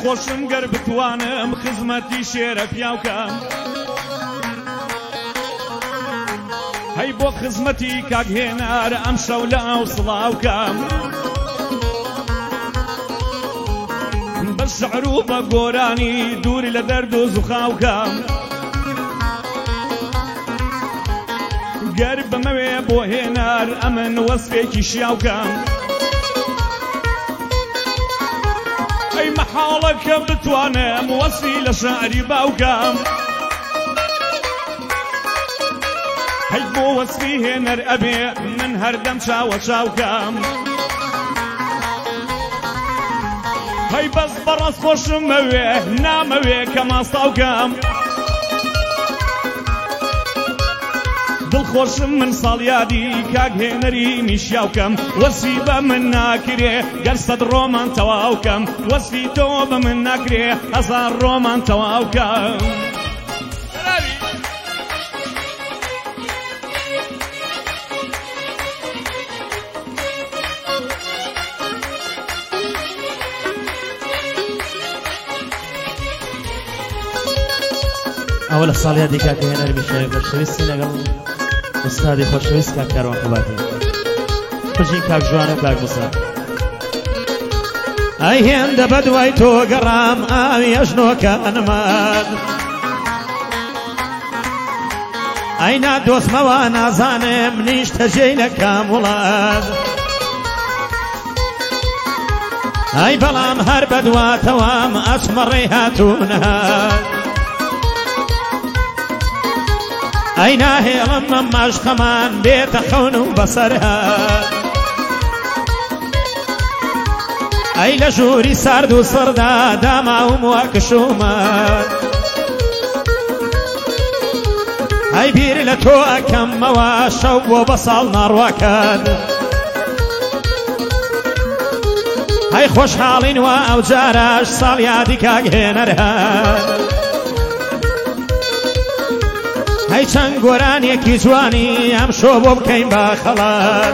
دڵخۆشم گەر بتوانم خزمەتی شێرە پیاوکەم هەی بۆ خزمەتی کاک هێنار ئەم شەو لە ئەو سڵاوکەم بە شەعر و بە گۆرانی دووری لە دەرد و زوخاوکەم گەر بمەوێ بۆ هێنار ئەمن وەسفێکی شیاوکەم ئەی مەحاڵە کە بتوانم وەسفی لە شەعری باوکەم هەی بۆ وەسفی هێنەر ئەبێ من هەردەم چاوە چاوکەم هەی بەس بەڕاست خۆشم مەوێ نامەوێ کە ماستاوکەم دڵخۆشم من ساڵیادی کاک هێنەری میشیاوکەم وەسفی بە من ناکرێ گەر سەد ڕۆمان تەواوکەم وەسفی تۆ بە من ناکرێ هەزار ڕۆمان تەواوکەم ئەوە لە ساڵیادی کاک هێنەری میشیاوی خۆشەویستی لەگەڵ ئوستادی خۆشەویست کاک کاروان قەباتی خوشین کاک جوان و کاک موسا ئەی هێندە بە دوای تۆ گەڕام ئاوی ئەژنۆکانمان ئەی نادۆستمەوە نازانم نیش تەژەی لە کام وڵات ئەی بەڵام هەر بەدواتەوام ئەچمەڕێی هاتوونەهات ئەی ناهێڵم ئەم مەشقەمان بێتە خەون و بەسەرهات ئەی لە ژووری سارد و سڕدا داماوم وا کشومەت ئەی بیر لە تۆ ئەکەمەوە شەو بۆ بە ساڵ ناڕواکات ئەی خۆشحاڵین وە ئەو جاراش ساڵیادی کاک هێنەر هات هەی چەند گۆرانێکی جوانی ئەم شۆ بۆ بکەین با خەڵات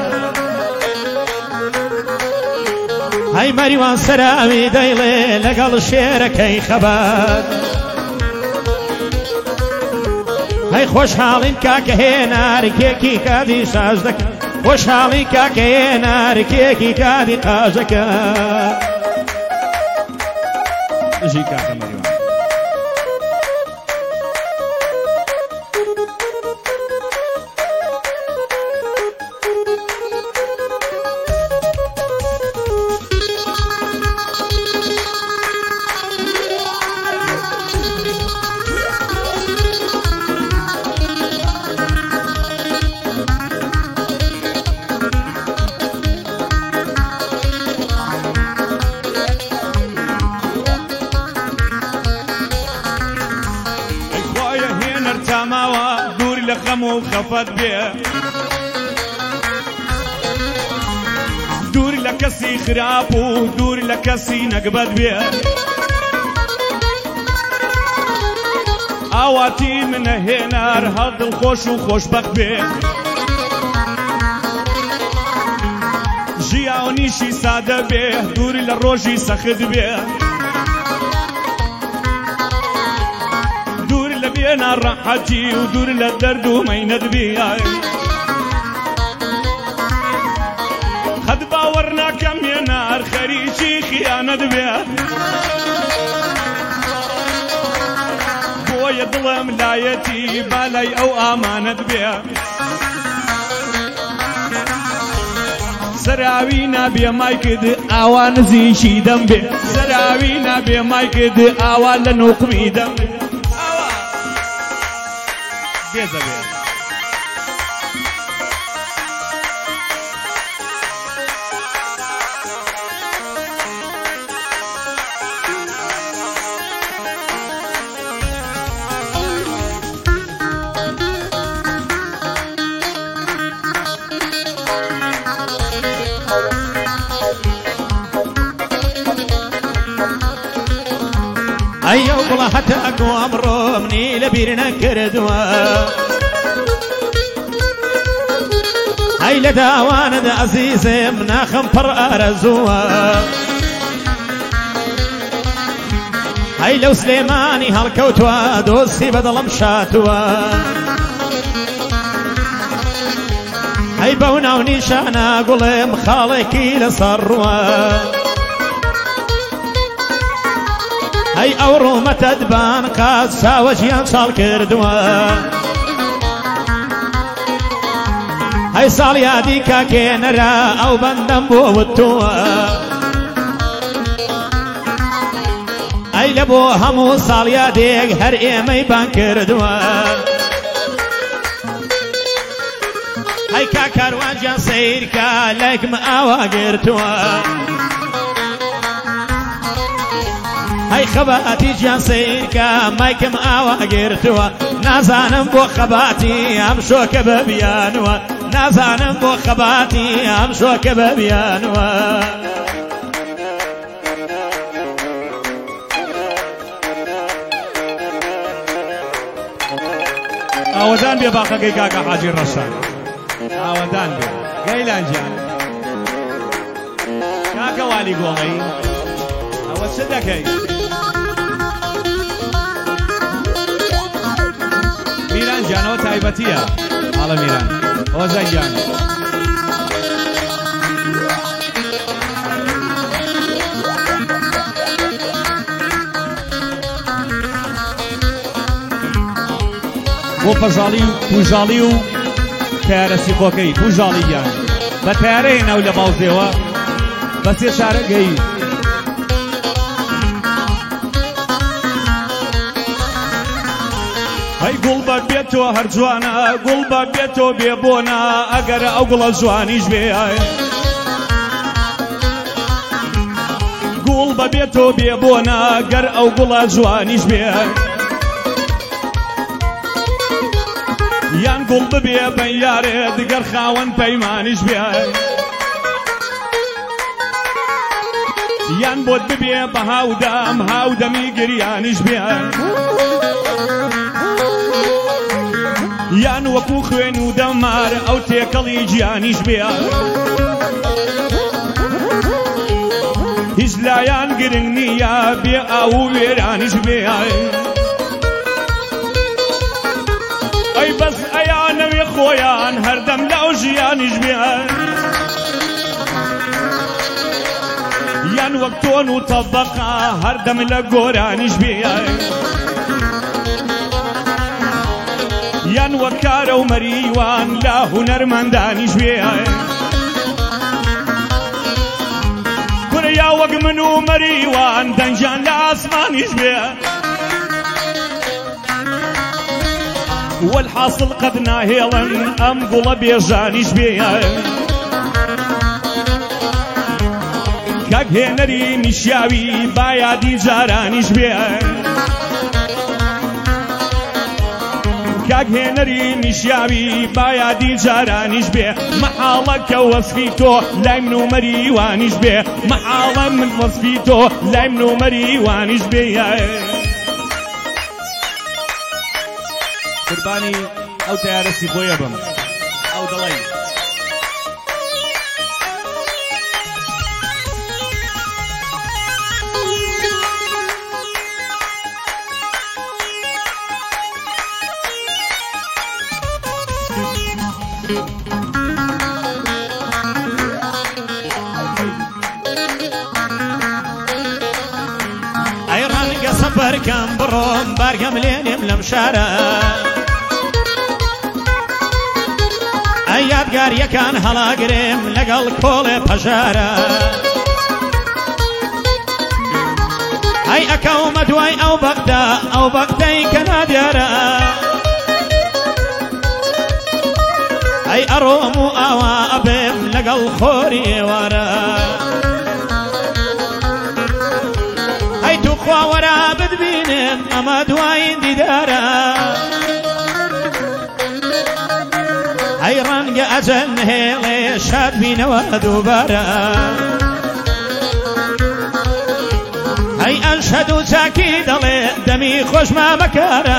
هەی مەریوان سەراوی دەیڵێ لەگەڵ شێرەکەی خەبات هەی خۆشحاڵین کاکە هێنارکێکی کادی شاژ دەکەن خۆشحاڵی کاکە هێنارکێکی کادی قاژ دەکەن ژی کاکە مەریوان و خەفەت بێ دوور لە کەسی خراپ و دوور لە کەسی نەگبەت بێ ئاواتی منە هێنار هەڵ دڵخۆش و خۆشبەخت بێ ژیاونیشی سادە بێ دوور لە ڕۆژی سەخت بێ بێنە ڕەحەتی و دوور لە دەرد و مەینەت بێ خەد باوەڕ ناکەم هێنار خەریکی خیانەت بێ بۆیە دڵم لایەتی بالای ئەو ئامانەت بێ سەراوی نابێ مای کرد ئاوا نزیکی دەم بێ سەراوی نابێ مای کرد ئاوا لە نوقمی دەم بێ بێزە بێ ئەیە وڵە هەتا ئەگۆ ئەمڕۆ منی لەبیر نەکردووە ئەی لە داوانت عەزیزم ناخم پڕ ئارەزووە هەی لەو سلێمانی هەڵکەوتووە دۆستی بەدڵم شاتووە هەی بەو ناو نیشانە گوڵێم خاڵێکی لەسەر ڕووە هەی ئەو ڕوومەتە دبان قات چاوە ژیان ساڵ کردووە هەی ساڵ یادی کاکێنەرە ئەو بەندەم بۆ وتووە ئەی لە بۆ هەموو ساڵ یادێک هەر ئێمەی بان کردووە هەی کاکاروانجان سەیرکە لایکم ئاوا گرتووە هەی خەباتی گیان سەیرکە مایکم ئاوا گرتووە نازانم بۆ خەباتی ئەم شۆکە بەبیانوە نازانم بۆ خەباتی ئەم شۆکە بەبیانوە ئاوەدان بێ باقەکەی کاکە حاجی ڕەشاد ئاوەدان بێ گەیلانجیان کاکە والی گۆڵەی ئەوە چ دەکەی میران جانەوە تایبەتیە هەڵە میران ئۆزەنگیان بۆ پەژاڵی و پوژاڵی و تیارەسی خۆکەی پوژاڵییان بە تیارەی ناو لە باوزێوە بە سێ شارە گەی هەی گوڵ بە بێتۆ هەر جوانە گوڵ بە بێتۆ بێبۆنە ئەگەر ئەو گوڵە جوانیش بێ گوڵ بە بێتۆ بێبۆنە گەر ئەو گوڵە جوانیش بێ یان گوڵ ببێ بە یارێ دگەر خاوەن پەیمانیش بێ یان بۆت ببێ بە هاودەم هاودەمی گریانیش بێ یان وەکو خوێن و دەمار ئەو تێکەڵی گیانیش بێ هیچ لایان گرنگ نییە بێ ئاو و وێرانیش بێ ئەی بەس ئەیانەوێ خۆیان هەردەم لەو ژیانیش بێ یان وەک تۆن و تەبەقا هەردەم لە گۆرانیش بێ یان وەک کارە و مەریوان لە هونەرمەندانیش بێ کوریا وەک من و مەریوان دەنجان لە ئاسمانیش بێ والحاصل قد ناهێڵن ئەم گوڵە بێژانیش بێ کاک هێنەری نیشیاوی با یادی جارانیش بێ کاک هێنەری نیشیاوی با یادی جارانیش بێ مەحاڵە کە وەسفی تۆ لای من و مەریوانیش بێ مەحاڵە من وەسفی تۆ لای من و مەریوانیش بێ قوربانی ئەو تیارەسی خۆیە بم ئەو دەڵێ ئەی ڕەنگە سەفەرکەم بڕۆم بارگەم لێنێم لەم شارە ئەی یادگاریەکان هەڵاگرێم لەگەڵ کۆڵێ پەژارە ئەی ئەکەومە دوای ئەو بەغدا ئەو بەغدەی کە نادیارە ئەی ئەڕۆم و ئاوا ئەبێم لەگەڵ خۆری ئێوارە ئەی تو خواوەرە بتبینم ئەمە دوای دیدارە ئەی ڕەنگە ئەجەل نهێڵێ شاد بینەوە دووبارە ئەی ئەشهەد و چاکی دەڵێ دەمی خۆشما بەکارە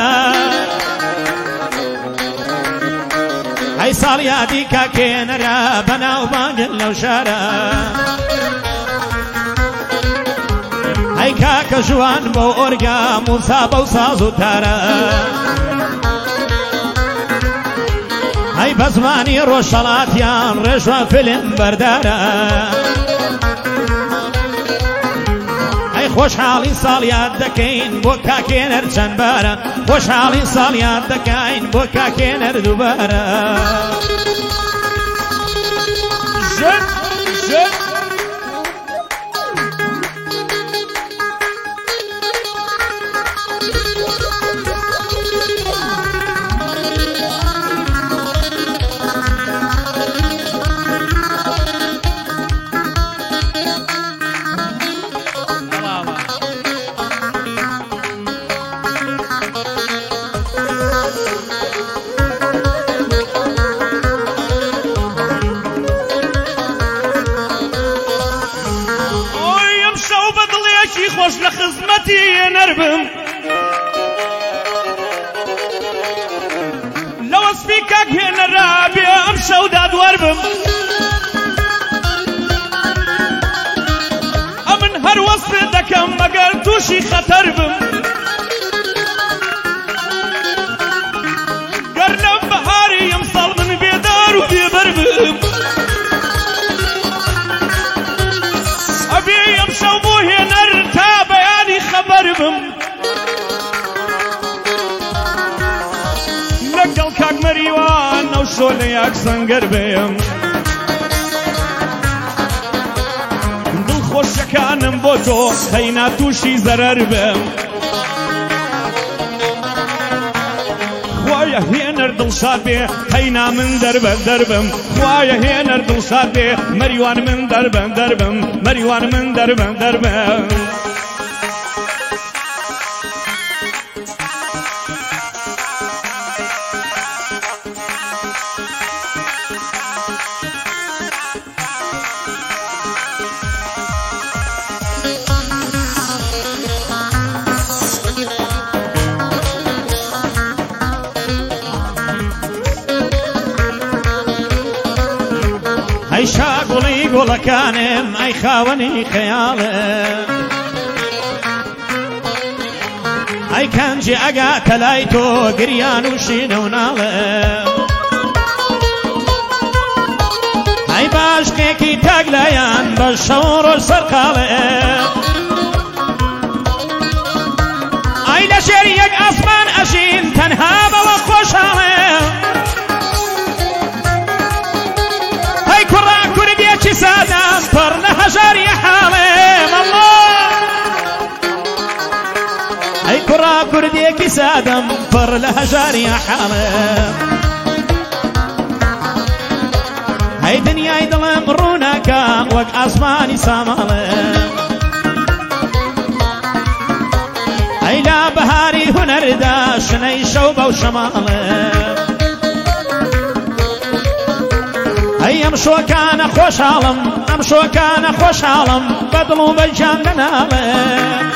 ئەی ساڵ یادی کاکێنەرە بەناو بانگن لەو شارە ئەی کاکە جوان بۆ ئۆرگا موسا بەو ساز و تارە ئەی بە زمانی ڕۆژهەڵاتیان ڕێژوە فلم بەردارە ئەی خۆشحاڵی ساڵیات دەکەین بۆ کاکێنەر چەند بارە خۆشحاڵی ساڵیات دەکەین بۆ کاکێنەر دووبارە خۆش لە خزمەتی هێنەر بم لە وەسفی کاک هێنەرا بێ ئەم شەودا دووەر بم ئەمن هەر وەسفێ دەکەم مەگەر تووشی خەتەر بم گەر لەم بەهاری ئەمساڵ من بێدار و بێبەر بم ئەبێ ئەم شەو بۆ هێنەر تا بەیانی خەبەر بم لەگەڵ کاک مەریوان ئەو شۆ لە یاک سەنگەر بێم دڵخۆشەکانم بۆ تۆ هەینا تووشی زەرەر بم خوایە هێنەر دڵشاد بێ هەینا من دەربەندەر بم خوایە هێنەر دڵشاد بێ مەریوان من دەربەندەر بم مەریوان من دەربەندەر بم ئەی شاگوڵی گوڵەکانم ئەی خاوەنی خەیاڵم ئەی کەنجی ئەگاتە لای تۆ گریان و شینە و ناڵم ئەی باشقێکی تاک لایەن بە شەو ڕۆژ سەرقاڵم ئەی لە ژێر یەک ئاسمان ئەژین تەنها بەوە خۆشحاڵم ئەی کوڕا کوردێکی سادەم پڕ لە هەژاری حاڵێم ئەی کوڕا کوردێکی سادەم پڕ لە هەژاری حاڵێم ئەی دنیای دڵم ڕووناکە وەک ئاسمانی ساماڵێم ئەی لا بەهاری هونەردا شنەی شەو بەو شەماڵێم ئەی ئەم شۆکانە خۆشحاڵم ئەم شۆکانە خۆشحاڵم بەدڵ و بەجان نەناڵێم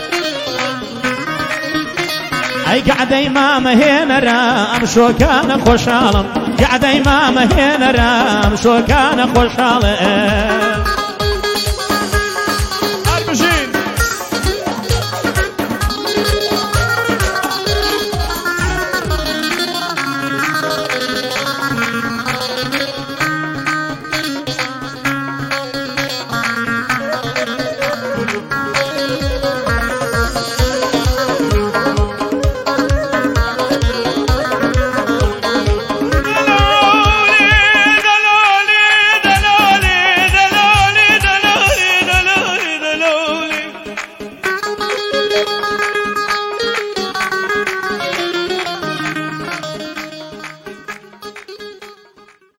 ئەی گەعدەی مامە هێنەرە ئەم شۆکانە خۆشحاڵم گەعدەی مامە هێنەرە ئەم شۆکانە خۆشحاڵم